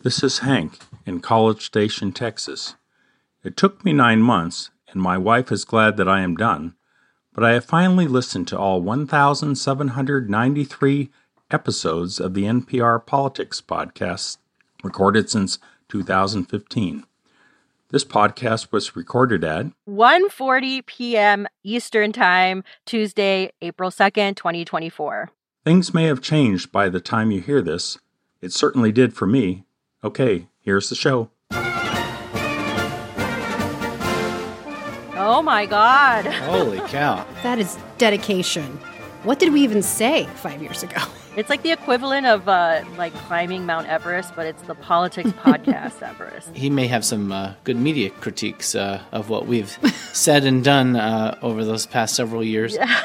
This is Hank in College Station, Texas. It took me 9 months, and my wife is glad that I am done, but I have finally listened to all 1,793 episodes of the NPR Politics podcast recorded since 2015. This podcast was recorded at 1:40 p.m. Eastern Time, Tuesday, April 2nd, 2024. Things may have changed by the time you hear this. It certainly did for me. Okay, here's the show. Oh my God. Holy cow. That is dedication. What did we even say 5 years ago? It's like the equivalent of climbing Mount Everest, but it's the Politics Podcast Everest. He may have some good media critiques of what we've said and done over those past several years. Yeah.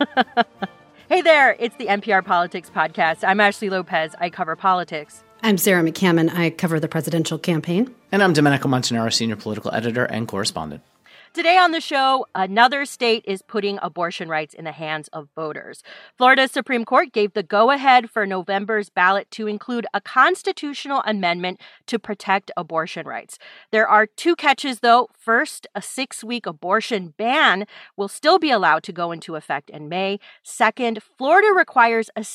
Hey there, it's the NPR Politics Podcast. I'm Ashley Lopez. I cover politics. I'm Sarah McCammon. I cover the presidential campaign. And I'm Domenico Montanaro, senior political editor and correspondent. Today on the show, another state is putting abortion rights in the hands of voters. Florida's Supreme Court gave the go-ahead for November's ballot to include a constitutional amendment to protect abortion rights. There are two catches, though. First, a 6-week abortion ban will still be allowed to go into effect in May. Second, Florida requires a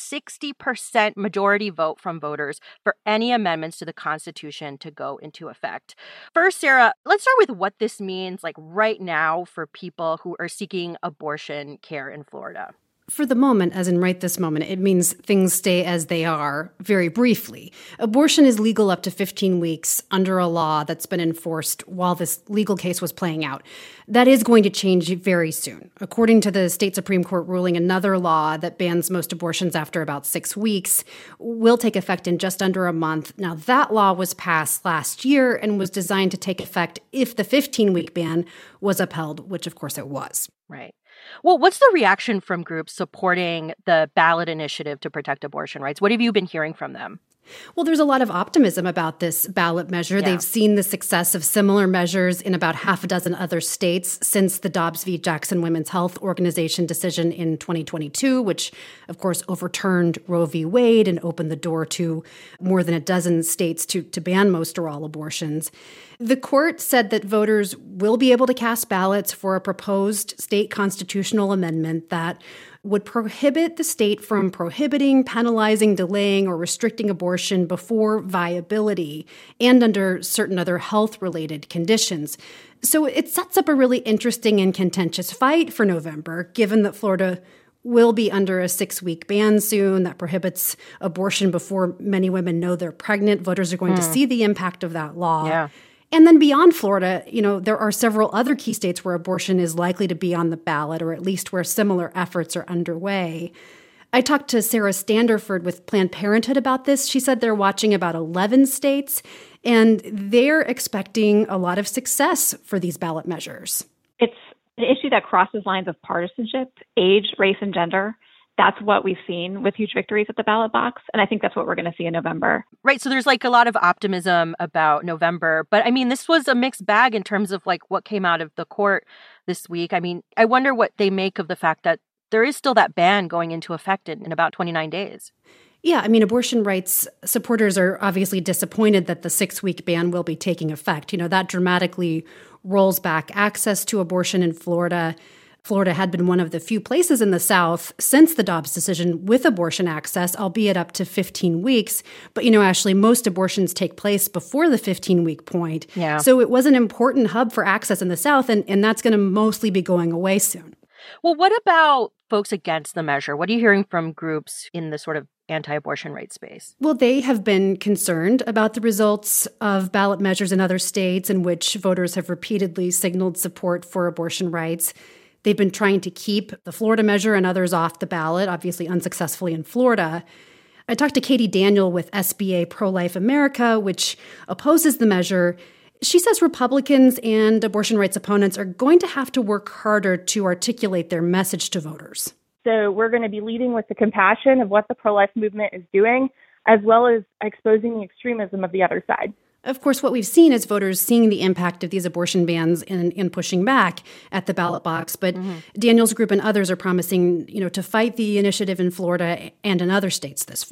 60% majority vote from voters for any amendments to the Constitution to go into effect. First, Sarah, let's start with what this means, right now for people who are seeking abortion care in Florida. For the moment, as in right this moment, it means things stay as they are, very briefly. Abortion is legal up to 15 weeks under a law that's been enforced while this legal case was playing out. That is going to change very soon. According to the state Supreme Court ruling, another law that bans most abortions after about 6 weeks will take effect in just under a month. Now, that law was passed last year and was designed to take effect if the 15-week ban was upheld, which of course it was. Right. Well, what's the reaction from groups supporting the ballot initiative to protect abortion rights? What have you been hearing from them? Well, there's a lot of optimism about this ballot measure. Yeah. They've seen the success of similar measures in about half a dozen other states since the Dobbs v. Jackson Women's Health Organization decision in 2022, which, of course, overturned Roe v. Wade and opened the door to more than a dozen states to ban most or all abortions. The court said that voters will be able to cast ballots for a proposed state constitutional amendment that would prohibit the state from prohibiting, penalizing, delaying, or restricting abortion before viability and under certain other health-related conditions. So it sets up a really interesting and contentious fight for November, given that Florida will be under a 6-week ban soon that prohibits abortion before many women know they're pregnant. Voters are going to see the impact of that law. Yeah. And then beyond Florida, there are several other key states where abortion is likely to be on the ballot, or at least where similar efforts are underway. I talked to Sarah Standerford with Planned Parenthood about this. She said they're watching about 11 states, and they're expecting a lot of success for these ballot measures. It's an issue that crosses lines of partisanship, age, race, and gender. That's what we've seen with huge victories at the ballot box. And I think that's what we're going to see in November. Right. So there's a lot of optimism about November. But I mean, this was a mixed bag in terms of what came out of the court this week. I mean, I wonder what they make of the fact that there is still that ban going into effect in about 29 days. Yeah, I mean, abortion rights supporters are obviously disappointed that the 6-week ban will be taking effect. That dramatically rolls back access to abortion in Florida. Florida had been one of the few places in the South since the Dobbs decision with abortion access, albeit up to 15 weeks. But, Ashley, most abortions take place before the 15-week point. Yeah. So it was an important hub for access in the South, and that's going to mostly be going away soon. Well, what about folks against the measure? What are you hearing from groups in the sort of anti-abortion rights space? Well, they have been concerned about the results of ballot measures in other states in which voters have repeatedly signaled support for abortion rights. They've been trying to keep the Florida measure and others off the ballot, obviously unsuccessfully in Florida. I talked to Katie Daniel with SBA Pro-Life America, which opposes the measure. She says Republicans and abortion rights opponents are going to have to work harder to articulate their message to voters. So we're going to be leading with the compassion of what the pro-life movement is doing, as well as exposing the extremism of the other side. Of course, what we've seen is voters seeing the impact of these abortion bans in pushing back at the ballot box. But Daniel's group and others are promising, to fight the initiative in Florida and in other states this fall.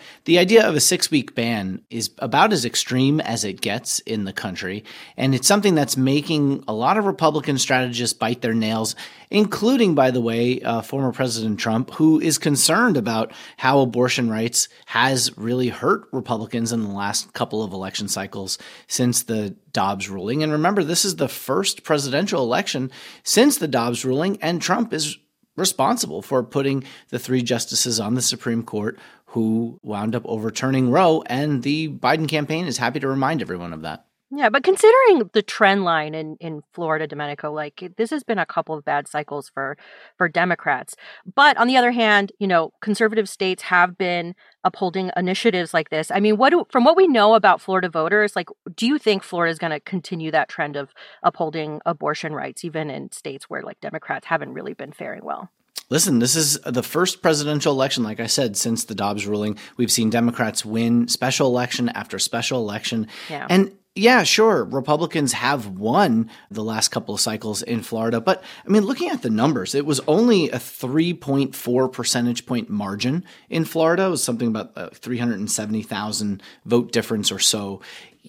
The idea of a 6-week ban is about as extreme as it gets in the country, and it's something that's making a lot of Republican strategists bite their nails, including, by the way, former President Trump, who is concerned about how abortion rights has really hurt Republicans in the last couple of election cycles since the Dobbs ruling. And remember, this is the first presidential election since the Dobbs ruling, and Trump is responsible for putting the 3 justices on the Supreme Court who wound up overturning Roe, and the Biden campaign is happy to remind everyone of that. Yeah, but considering the trend line in Florida, Domenico, this has been a couple of bad cycles for Democrats. But on the other hand, conservative states have been upholding initiatives like this. I mean, from what we know about Florida voters, do you think Florida is going to continue that trend of upholding abortion rights, even in states where Democrats haven't really been faring well? Listen, this is the first presidential election, like I said, since the Dobbs ruling. We've seen Democrats win special election after special election. Yeah. And yeah, sure, Republicans have won the last couple of cycles in Florida. But I mean, looking at the numbers, it was only a 3.4 percentage point margin in Florida. It was something about 370,000 vote difference or so.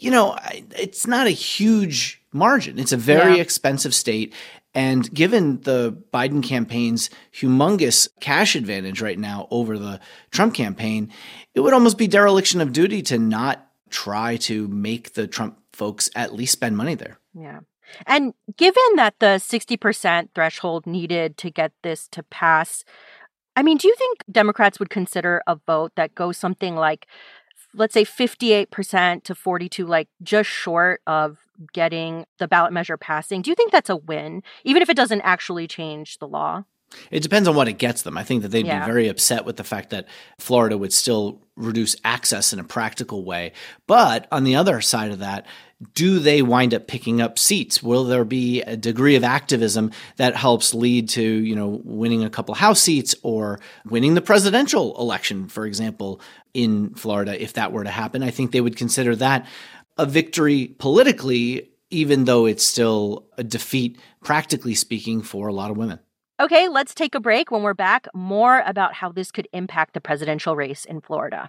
It's not a huge margin. It's a very expensive state. And given the Biden campaign's humongous cash advantage right now over the Trump campaign, it would almost be dereliction of duty to not try to make the Trump folks at least spend money there. Yeah. And given that the 60% threshold needed to get this to pass, I mean, do you think Democrats would consider a vote that goes something like, let's say 58% to 42%, just short of getting the ballot measure passing? Do you think that's a win, even if it doesn't actually change the law? It depends on what it gets them. I think that they'd be very upset with the fact that Florida would still reduce access in a practical way. But on the other side of that, do they wind up picking up seats? Will there be a degree of activism that helps lead to, winning a couple House seats or winning the presidential election, for example, in Florida, if that were to happen? I think they would consider that a victory politically, even though it's still a defeat, practically speaking, for a lot of women. Okay, let's take a break. When we're back, more about how this could impact the presidential race in Florida.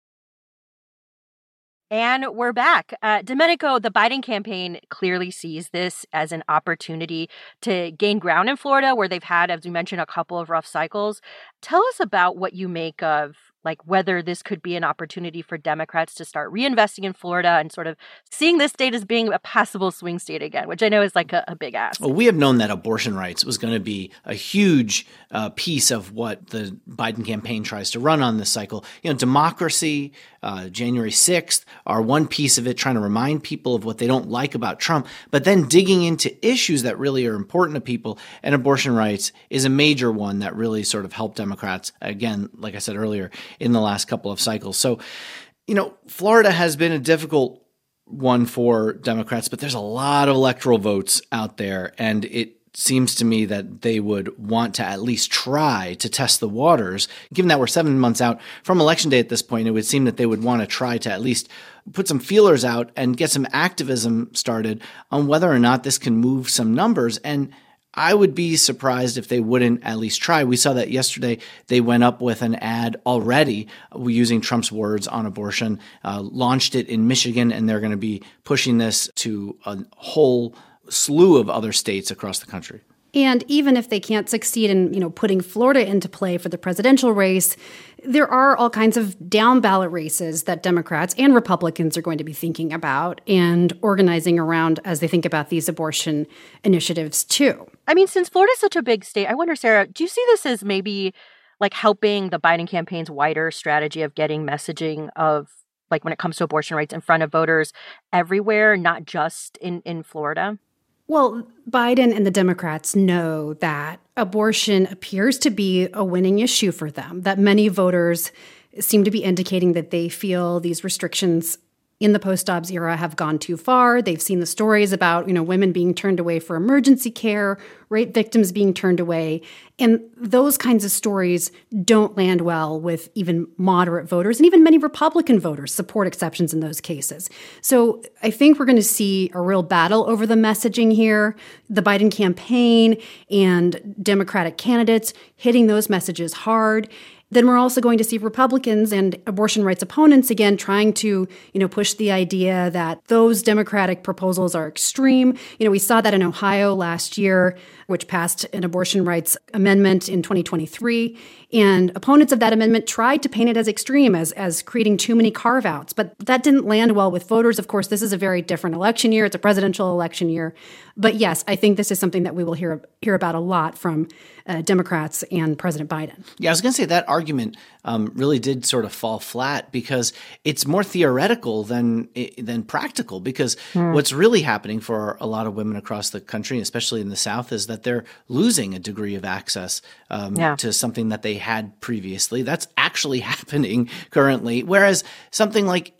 And we're back. Domenico, the Biden campaign clearly sees this as an opportunity to gain ground in Florida, where they've had, as we mentioned, a couple of rough cycles. Tell us about what you make of whether this could be an opportunity for Democrats to start reinvesting in Florida and sort of seeing this state as being a passable swing state again, which I know is a big ask. Well, we have known that abortion rights was going to be a huge piece of what the Biden campaign tries to run on this cycle. Democracy, January 6th are one piece of it, trying to remind people of what they don't like about Trump, but then digging into issues that really are important to people. And abortion rights is a major one that really sort of helped Democrats, again, like I said earlier, in the last couple of cycles. So, Florida has been a difficult one for Democrats, but there's a lot of electoral votes out there, and it seems to me that they would want to at least try to test the waters. Given that we're 7 months out from Election Day at this point, it would seem that they would want to try to at least put some feelers out and get some activism started on whether or not this can move some numbers. And I would be surprised if they wouldn't at least try. We saw that yesterday they went up with an ad already using Trump's words on abortion, launched it in Michigan, and they're going to be pushing this to a whole slew of other states across the country. And even if they can't succeed in, putting Florida into play for the presidential race, there are all kinds of down ballot races that Democrats and Republicans are going to be thinking about and organizing around as they think about these abortion initiatives too. I mean, since Florida's such a big state, I wonder, Sarah, do you see this as maybe helping the Biden campaign's wider strategy of getting messaging of when it comes to abortion rights in front of voters everywhere, not just in Florida? Well, Biden and the Democrats know that abortion appears to be a winning issue for them, that many voters seem to be indicating that they feel these restrictions in the post-Dobbs era have gone too far. They've seen the stories about, women being turned away for emergency care, rape victims being turned away. And those kinds of stories don't land well with even moderate voters, and even many Republican voters support exceptions in those cases. So I think we're going to see a real battle over the messaging here. The Biden campaign and Democratic candidates hitting those messages hard. then we're also going to see Republicans and abortion rights opponents again trying to, push the idea that those Democratic proposals are extreme. We saw that in Ohio last year, which passed an abortion rights amendment in 2023. And opponents of that amendment tried to paint it as extreme, as creating too many carve-outs. But that didn't land well with voters. Of course, this is a very different election year. It's a presidential election year. But yes, I think this is something that we will hear about a lot from Democrats and President Biden. Yeah, I was going to say that argument really did sort of fall flat because it's more theoretical than practical. Because what's really happening for a lot of women across the country, especially in the South, is that they're losing a degree of access to something that they had previously. That's actually happening currently. Whereas something like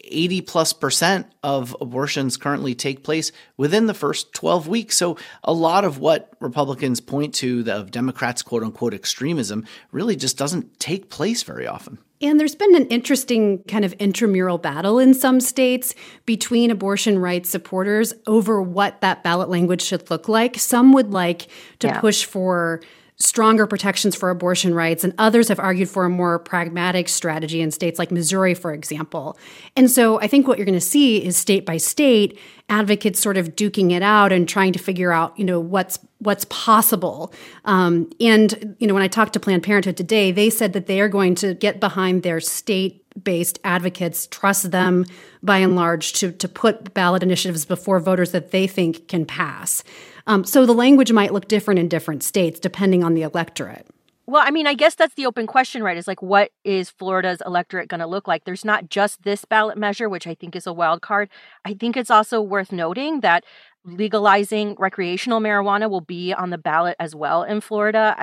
80+% of abortions currently take place within the first 12 weeks. So a lot of what Republicans point to of Democrats' quote unquote extremism really just doesn't take place very often. And there's been an interesting kind of intramural battle in some states between abortion rights supporters over what that ballot language should look like. Some would like to push for stronger protections for abortion rights, and others have argued for a more pragmatic strategy in states like Missouri, for example. And so I think what you're going to see is state by state advocates sort of duking it out and trying to figure out, what's possible. And when I talked to Planned Parenthood today, they said that they are going to get behind their state-based advocates, trust them by and large to put ballot initiatives before voters that they think can pass. So the language might look different in different states depending on the electorate. Well, I guess that's the open question, right? Is like, what is Florida's electorate going to look like? There's not just this ballot measure, which I think is a wild card. I think it's also worth noting that legalizing recreational marijuana will be on the ballot as well in Florida.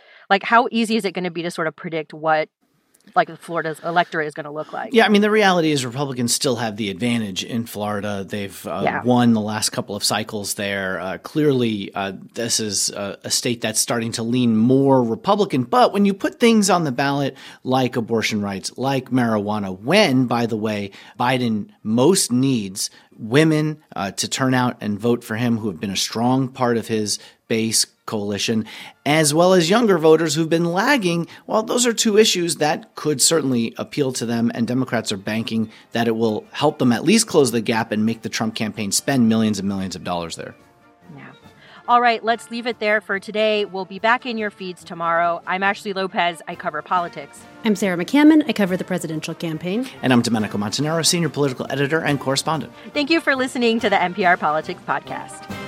How easy is it going to be to sort of predict what Florida's electorate is going to look like? Yeah, the reality is Republicans still have the advantage in Florida. They've won the last couple of cycles there. Clearly, this is a state that's starting to lean more Republican. But when you put things on the ballot like abortion rights, like marijuana, when, by the way, Biden most needs women to turn out and vote for him who have been a strong part of his base coalition, as well as younger voters who've been lagging, well, those are two issues that could certainly appeal to them, and Democrats are banking that it will help them at least close the gap and make the Trump campaign spend millions and millions of dollars there. Yeah. All right, let's leave it there for today. We'll be back in your feeds tomorrow. I'm Ashley Lopez. I cover politics. I'm Sarah McCammon. I cover the presidential campaign. And I'm Domenico Montanaro, senior political editor and correspondent. Thank you for listening to the NPR Politics Podcast.